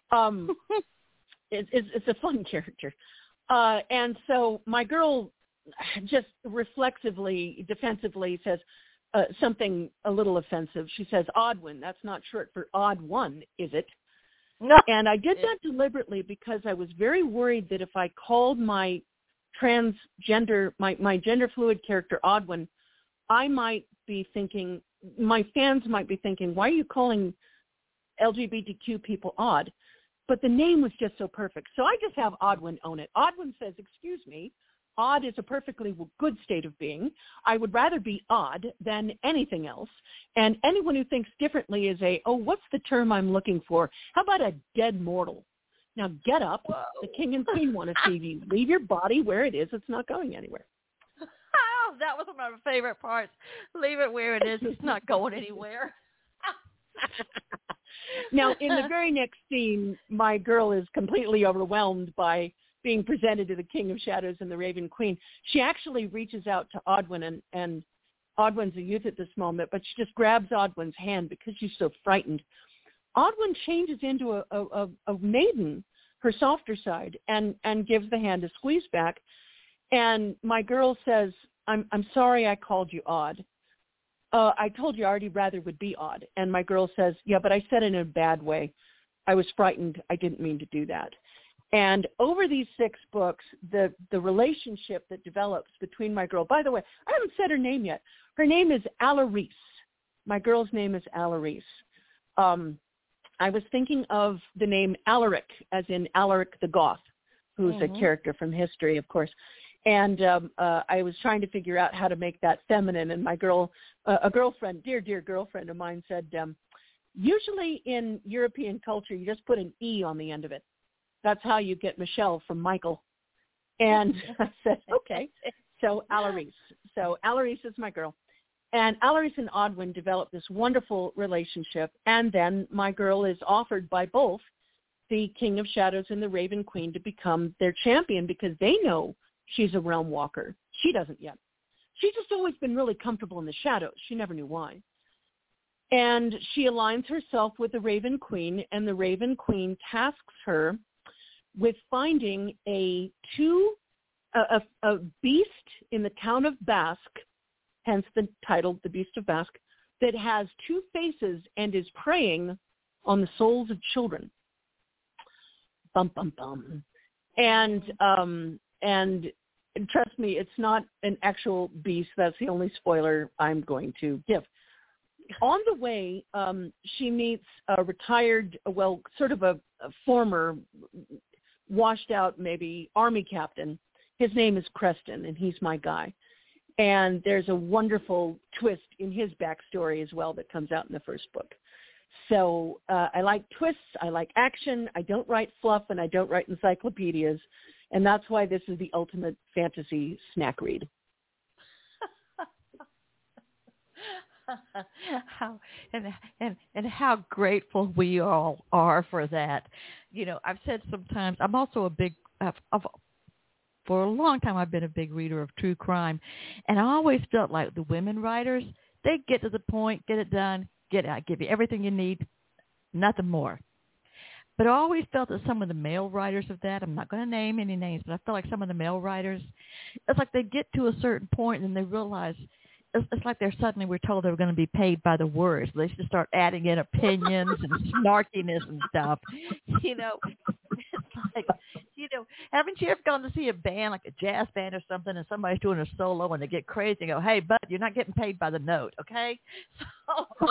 It's a fun character. And so my girl just reflexively, defensively says something a little offensive. She says, Odwin, that's not short for odd one, is it? No. And I did that deliberately because I was very worried that if I called my transgender, my gender fluid character Odwin, I might be thinking, my fans might be thinking, why are you calling LGBTQ people odd? But the name was just so perfect. So I just have Odwin own it. Odwin says, excuse me, odd is a perfectly good state of being. I would rather be odd than anything else. And anyone who thinks differently is what's the term I'm looking for? How about a dead mortal? Now get up. Whoa. The king and queen want to see you. Leave your body where it is. It's not going anywhere. Oh, that was one of my favorite parts. Leave it where it is. It's not going anywhere. Now, in the very next scene, my girl is completely overwhelmed by being presented to the King of Shadows and the Raven Queen. She actually reaches out to Odwin, and Odwin's a youth at this moment, but she just grabs Odwin's hand because she's so frightened. Odwin changes into a maiden, her softer side, and gives the hand a squeeze back. And my girl says, I'm sorry I called you odd. I told you I already rather would be odd. And my girl says, yeah, but I said it in a bad way. I was frightened. I didn't mean to do that. And over these 6 books, the relationship that develops between my girl, by the way, I haven't said her name yet. Her name is Alarice. My girl's name is Alarice. I was thinking of the name Alaric, as in Alaric the Goth, who's a character from history, of course. And I was trying to figure out how to make that feminine. And my girl, a girlfriend, dear girlfriend of mine said, usually in European culture, you just put an E on the end of it. That's how you get Michelle from Michael. And I said, okay. So Alarice. So Alarice is my girl. And Alarice and Odwin developed this wonderful relationship. And then my girl is offered by both the King of Shadows and the Raven Queen to become their champion because they know she's a realm walker. She doesn't yet. She's just always been really comfortable in the shadows. She never knew why. And she aligns herself with the Raven Queen, and the Raven Queen tasks her with finding a beast in the town of Basque, hence the title, The Beast of Basque, that has 2 faces and is preying on the souls of children. Bum, bum, bum. And trust me, it's not an actual beast. That's the only spoiler I'm going to give. On the way, she meets a retired, sort of a former, washed out maybe Army captain. His name is Creston, and he's my guy. And there's a wonderful twist in his backstory as well that comes out in the first book. So I like twists. I like action. I don't write fluff, and I don't write encyclopedias. And that's why this is the ultimate fantasy snack read. How grateful we all are for that. You know, I've said sometimes I'm also a big, for a long time I've been a big reader of true crime, and I always felt like the women writers, they get to the point, get it done, get out, give you everything you need, nothing more. But I always felt that some of the male writers of that, I'm not going to name any names, but I feel like some of the male writers, it's like they get to a certain point and they realize it's like we're told they're going to be paid by the words. They should start adding in opinions and snarkiness and stuff. It's like, haven't you ever gone to see a band, like a jazz band or something, and somebody's doing a solo and they get crazy and go, hey, bud, you're not getting paid by the note, okay? So,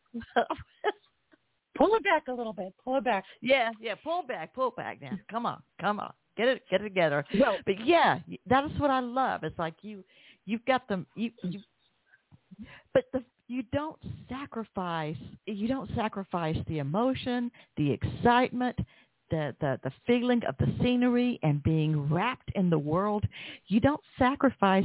pull it back a little bit. Pull it back. Yeah, pull back now. Come on. Get it together. Well, but yeah, that is what I love. It's like you've got them, you don't sacrifice the emotion, the excitement, the feeling of the scenery and being wrapped in the world. You don't sacrifice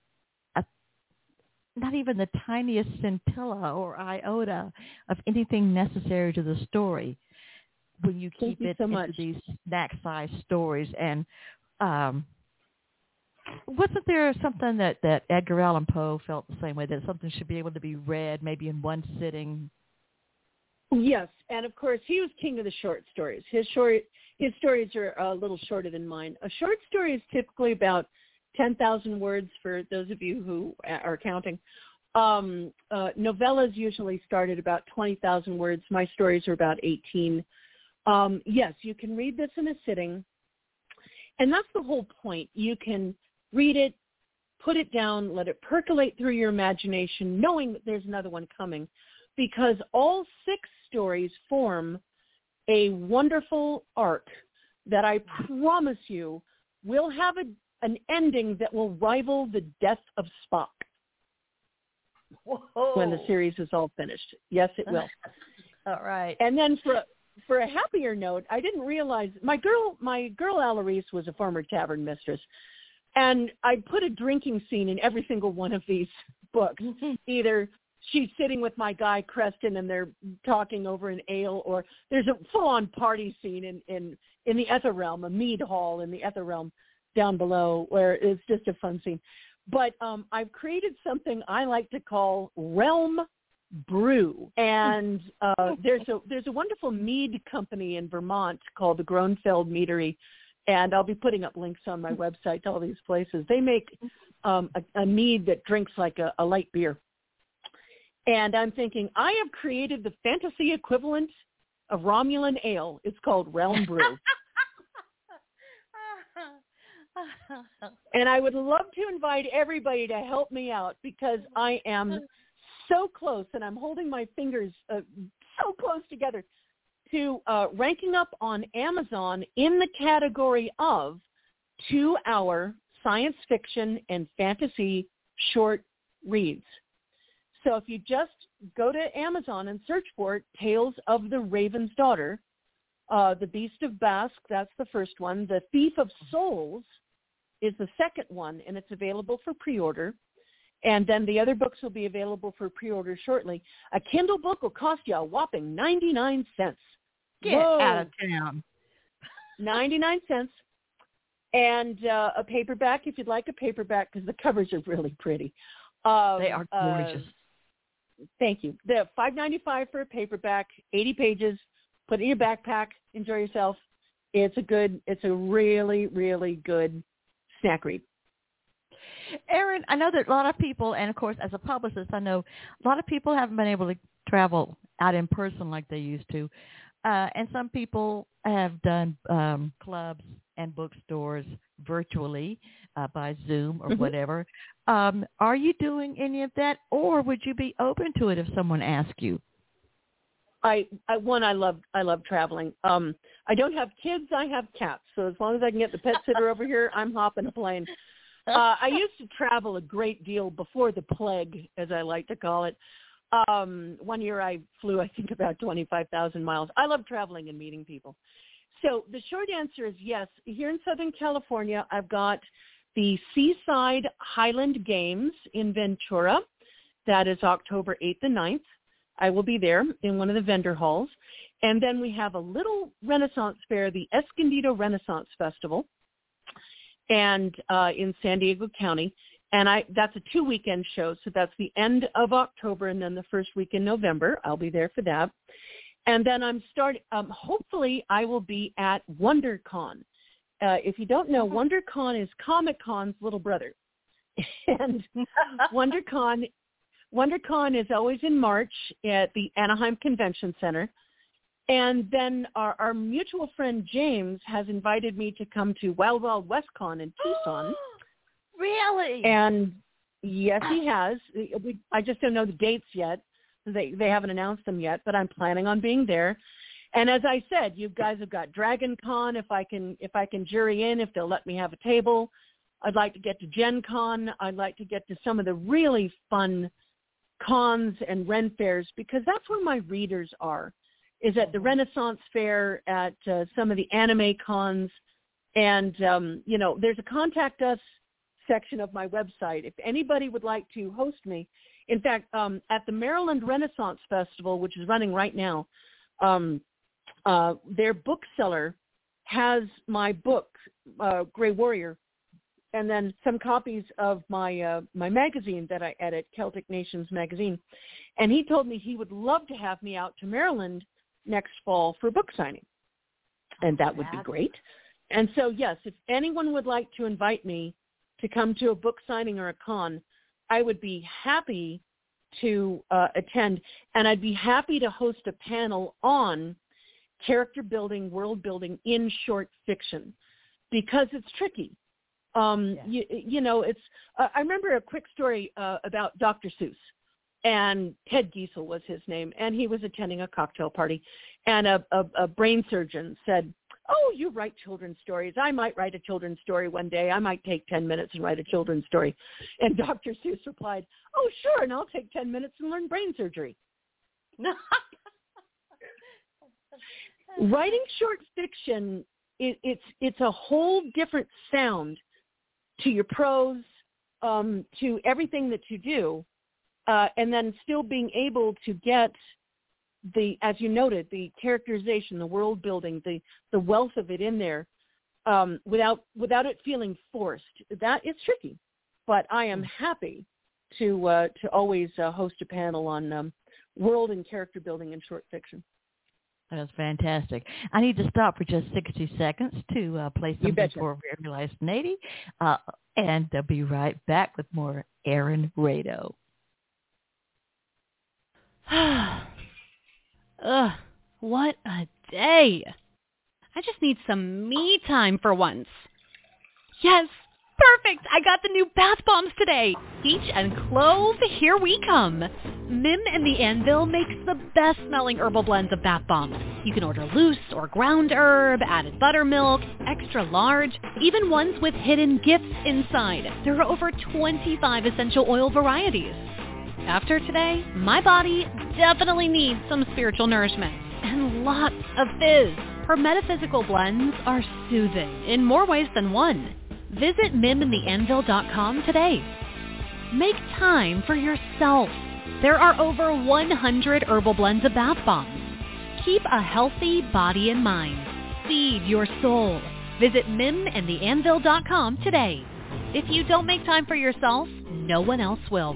not even the tiniest scintilla or iota of anything necessary to the story when you keep it into these snack-sized stories. And wasn't there something that Edgar Allan Poe felt the same way, that something should be able to be read maybe in one sitting? Yes, and of course he was king of the short stories. His stories are a little shorter than mine. A short story is typically about 10,000 words for those of you who are counting. Novellas usually start at about 20,000 words. My stories are about 18. Yes, you can read this in a sitting, and that's the whole point. You can read it, put it down, let it percolate through your imagination, knowing that there's another one coming, because all 6 stories form a wonderful arc that I promise you will have an ending that will rival the death of Spock. Whoa. When the series is all finished. Yes, it will. All right. And then for a happier note, I didn't realize my girl Alarise was a former tavern mistress, and I put a drinking scene in every single one of these books. Either she's sitting with my guy Creston and they're talking over an ale, or there's a full-on party scene in the Ether Realm, a mead hall in the Ether Realm down below, where it's just a fun scene. But I've created something I like to call Realm Brew, and there's a wonderful mead company in Vermont called the Groenfeld Meadery, and I'll be putting up links on my website to all these places. They make a mead that drinks like a light beer. And I'm thinking, I have created the fantasy equivalent of Romulan ale. It's called Realm Brew. And I would love to invite everybody to help me out, because I am so close, and I'm holding my fingers so close together to ranking up on Amazon in the category of 2-hour science fiction and fantasy short reads. So if you just go to Amazon and search for it, Tales of the Raven's Daughter, The Beast of Basque, that's the first one. The Thief of Souls is the second one, and it's available for pre-order. And then the other books will be available for pre-order shortly. A Kindle book will cost you a whopping 99 cents. Get out of town. 99 cents. And a paperback, if you'd like a paperback, because the covers are really pretty. They are gorgeous. Thank you. The $5.95 for a paperback, 80 pages. Put it in your backpack. Enjoy yourself. It's a really, really good snack read. Erin, I know that a lot of people, and of course as a publicist, I know a lot of people haven't been able to travel out in person like they used to. And some people have done clubs and bookstores virtually by Zoom or whatever. Are you doing any of that, or would you be open to it if someone asked you? I love traveling. I don't have kids. I have cats. So as long as I can get the pet sitter over here, I'm hopping a plane. I used to travel a great deal before the plague, as I like to call it. One year I flew, I think, about 25,000 miles. I love traveling and meeting people. So the short answer is yes. Here in Southern California, I've got the Seaside Highland Games in Ventura. That is October 8th and 9th. I will be there in one of the vendor halls. And then we have a little Renaissance fair, the Escondido Renaissance Festival, and in San Diego County. And that's a 2-weekend show, so that's the end of October and then the first week in November. I'll be there for that. And then I'm starting, hopefully I will be at WonderCon. If you don't know, WonderCon is Comic-Con's little brother. And WonderCon is always in March at the Anaheim Convention Center. And then our mutual friend James has invited me to come to Wild Wild West Con in Tucson. Really? And yes, he has. I just don't know the dates yet. They haven't announced them yet, but I'm planning on being there. And as I said, you guys have got Dragon Con. If I can jury in, if they'll let me have a table, I'd like to get to Gen Con. I'd like to get to some of the really fun cons and Ren fairs, because that's where my readers are, is at the Renaissance Fair, at some of the anime cons. And, there's a contact us section of my website. If anybody would like to host me, in fact, at the Maryland Renaissance Festival, which is running right now, their bookseller has my book, Grey Warrior, and then some copies of my magazine that I edit, Celtic Nations Magazine. And he told me he would love to have me out to Maryland next fall for book signing, and that would be great. And so, yes, if anyone would like to invite me to come to a book signing or a con, I would be happy to attend, and I'd be happy to host a panel on character building, world building in short fiction, because it's tricky. It's. I remember a quick story about Dr. Seuss, and Ted Giesel was his name, and he was attending a cocktail party, and a brain surgeon said, "Oh, you write children's stories. I might write a children's story one day. I might take 10 minutes and write a children's story." And Dr. Seuss replied, "Oh, sure, and I'll take 10 minutes and learn brain surgery." Writing short fiction, it's a whole different sound to your prose, to everything that you do, and then still being able to get as you noted, the characterization, the world building, the wealth of it in there, without it feeling forced. That is tricky, but I am happy to always host a panel on world and character building in short fiction. That's fantastic. I need to stop for just 60 seconds to play something for Realized Nady, and I'll be right back with more Erin Rado. Ugh, what a day. I just need some me time for once. Yes, perfect. I got the new bath bombs today. Peach and clove, here we come. Mim and the Anvil makes the best smelling herbal blends of bath bombs. You can order loose or ground herb, added buttermilk, extra large, even ones with hidden gifts inside. There are over 25 essential oil varieties. After today, my body definitely needs some spiritual nourishment and lots of fizz. Her metaphysical blends are soothing in more ways than one. Visit mimandtheanvil.com today. Make time for yourself. There are over 100 herbal blends of bath bombs. Keep a healthy body and mind. Feed your soul. Visit mimandtheanvil.com today. If you don't make time for yourself, no one else will.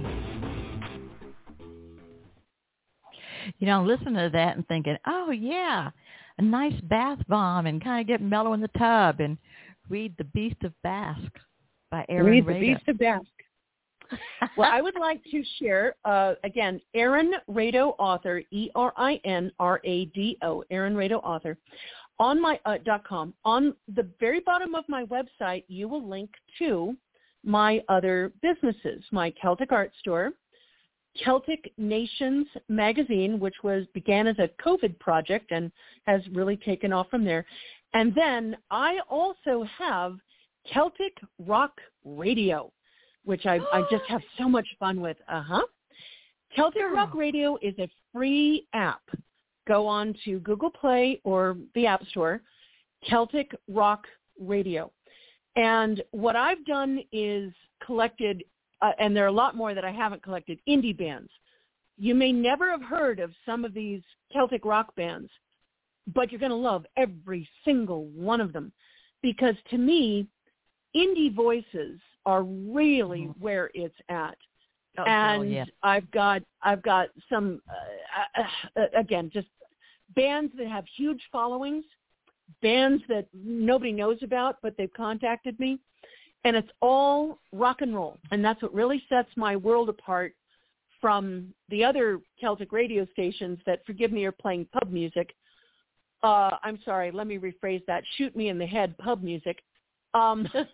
Listening to that and thinking, oh, yeah, a nice bath bomb, and kind of get mellow in the tub and read The Beast of Basque by Erin Rado. Read The Beast of Basque. Well, I would like to share, again, Erin Rado, author, ERINRADO, Erin Rado, author, on my .com. On the very bottom of my website, you will link to my other businesses, my Celtic Art Store, Celtic Nations Magazine, which began as a COVID project and has really taken off from there. And then I also have Celtic Rock Radio, which I just have so much fun with. Celtic Rock Radio is a free app. Go on to Google Play or the App Store, Celtic Rock Radio. And what I've done is collected, and there are a lot more that I haven't collected, indie bands. You may never have heard of some of these Celtic rock bands, but you're going to love every single one of them, because to me, indie voices are really where it's at. I've got some, again, just bands that have huge followings, bands that nobody knows about, but they've contacted me. And it's all rock and roll. And that's what really sets my world apart from the other Celtic radio stations that, forgive me, are playing pub music. I'm sorry, let me rephrase that. Shoot me in the head, pub music. I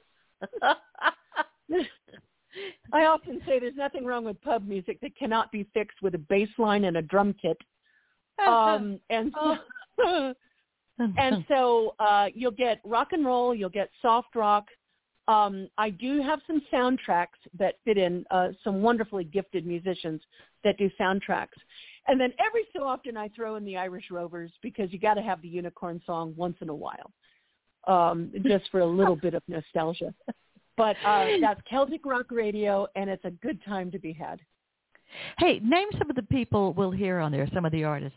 often say there's nothing wrong with pub music that cannot be fixed with a bass line and a drum kit. And so you'll get rock and roll, you'll get soft rock. I do have some soundtracks that fit in, some wonderfully gifted musicians that do soundtracks. And then every so often I throw in the Irish Rovers, because you got to have the Unicorn song once in a while, just for a little bit of nostalgia. But that's Celtic Rock Radio, and it's a good time to be had. Hey, name some of the people we'll hear on there, some of the artists.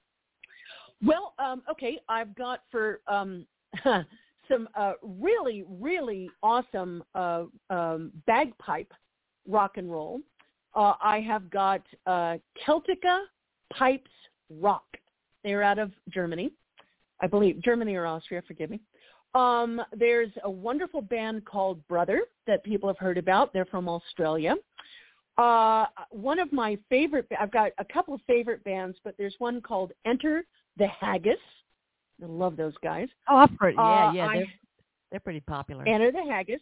Well, okay, I've got for some really, really awesome bagpipe rock and roll. I have got Celtica Pipes Rock. They're out of Germany, I believe. Germany or Austria, forgive me. There's a wonderful band called Brother that people have heard about. They're from Australia. One of my favorite, I've got a couple of favorite bands, but there's one called Enter the Haggis. I love those guys. Oh, I've heard. Yeah, they're pretty popular. Enter the Haggis.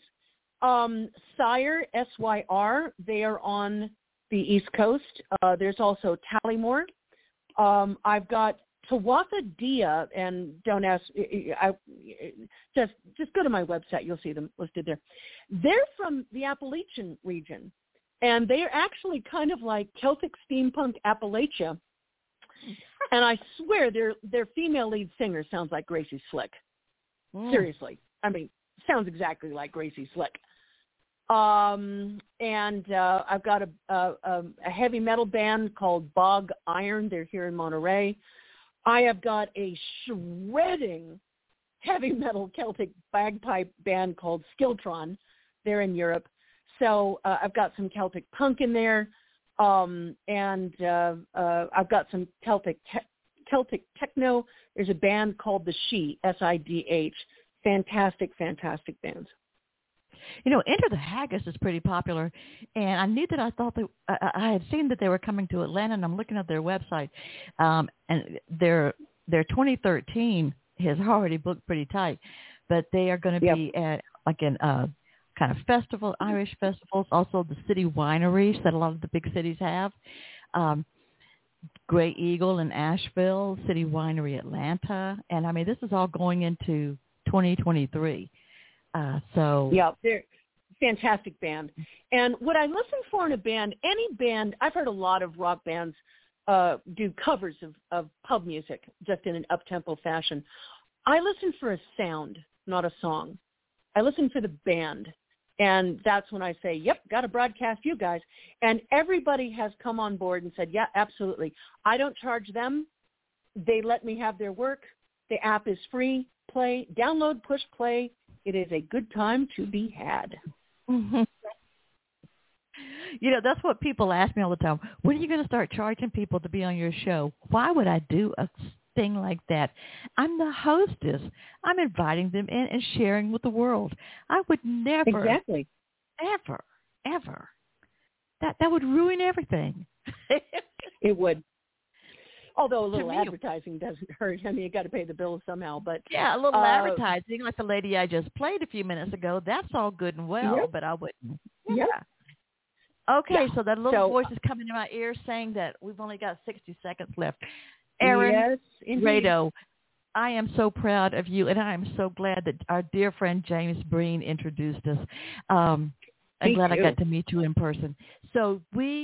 Syr, SYR, they are on the East Coast. There's also Tallymore. I've got Tawatha Dia, and don't ask, just go to my website. You'll see them listed there. They're from the Appalachian region, and they are actually kind of like Celtic steampunk Appalachia. And I swear their female lead singer sounds like Gracie Slick. Seriously. I mean, sounds exactly like Gracie Slick. And I've got a heavy metal band called Bog Iron. They're here in Monterey. I have got a shredding heavy metal Celtic bagpipe band called Skiltron. They're in Europe. So I've got some Celtic punk in there. And I've got some Celtic techno. There's a band called The She, SIDH. Fantastic, fantastic bands. You know, Enter the Haggis is pretty popular, and I knew that I thought that I had seen that they were coming to Atlanta, and I'm looking at their website, and their 2013 has already booked pretty tight, but they are going to be at like an kind of festival, Irish festivals, also the city wineries that a lot of the big cities have. Grey Eagle in Asheville, City Winery Atlanta, and I mean this is all going into 2023. Yeah, they're fantastic band. And what I listen for in a band, any band, I've heard a lot of rock bands do covers of pub music just in an up-tempo fashion. I listen for a sound, not a song. I listen for the band. And that's when I say, yep, got to broadcast you guys. And everybody has come on board and said, yeah, absolutely. I don't charge them. They let me have their work. The app is free. Play, download, push play. It is a good time to be had. Mm-hmm. You know, that's what people ask me all the time. When are you going to start charging people to be on your show? Why would I do a thing like that? I'm the hostess. I'm inviting them in and sharing with the world. I would never, exactly, ever. That would ruin everything. It would. Although a little advertising doesn't hurt. I mean, you got to pay the bills somehow. But yeah, a little advertising, like the lady I just played a few minutes ago. That's all good and well, but I wouldn't. Yeah. Okay, so that little voice is coming in my ear saying that we've only got 60 seconds left. Erin Rado, I am so proud of you, and I am so glad that our dear friend James Breen introduced us. I'm glad I got to meet you in person. So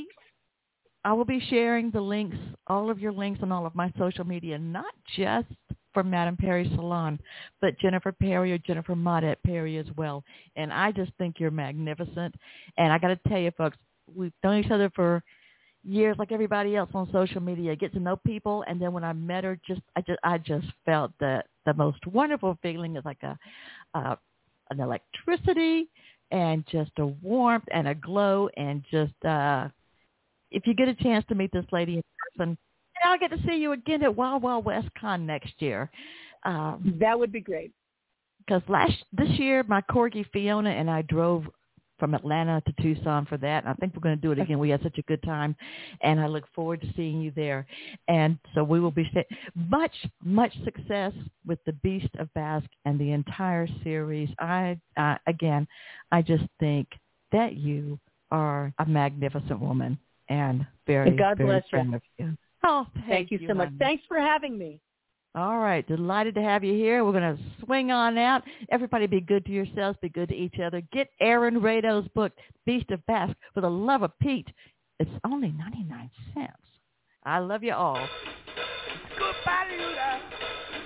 I will be sharing the links, all of your links on all of my social media, not just for Madame Perry Salon, but Jennifer Perry or Jennifer Modette Perry as well. And I just think you're magnificent. And I got to tell you, folks, we've known each other for years like everybody else on social media, get to know people. And then when I met her, I just felt the most wonderful feeling. It's like an electricity and just a warmth and a glow and just if you get a chance to meet this lady in person, I'll get to see you again at Wild Wild West Con next year. That would be great. Because this year, my Corgi Fiona and I drove from Atlanta to Tucson for that. And I think we're going to do it again. We had such a good time, and I look forward to seeing you there. And so we will be much success with the Beast of Basque and the entire series. I just think that you are a magnificent woman and very, God bless proud of you. Oh, thank you so much. Honey. Thanks for having me. All right. Delighted to have you here. We're going to swing on out. Everybody be good to yourselves. Be good to each other. Get Aaron Rado's book, Beast of Basque, For the Love of Pete. It's only 99 cents. I love you all. Goodbye, Luda.